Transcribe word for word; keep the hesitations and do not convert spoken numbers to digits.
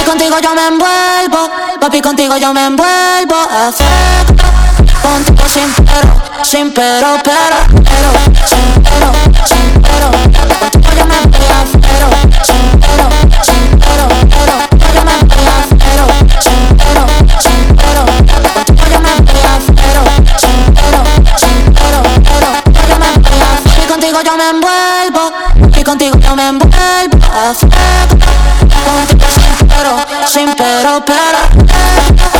contigo yo me envuelvo, papi, contigo yo me envuelvo. Afecto, contigo sin pero, sin pero, pero, pero, sin pero, sin pero. Contigo yo me voy a pero, sin pero, sin pero, pero. Contigo yo me voy a pero, sin pero, sin pero. Contigo yo me voy a pero, sin pero, sin pero, pero. Contigo yo me voy a y contigo yo me envuelvo, y contigo yo me envuelvo. Afecto, contigo sin pero, sin pero, pero.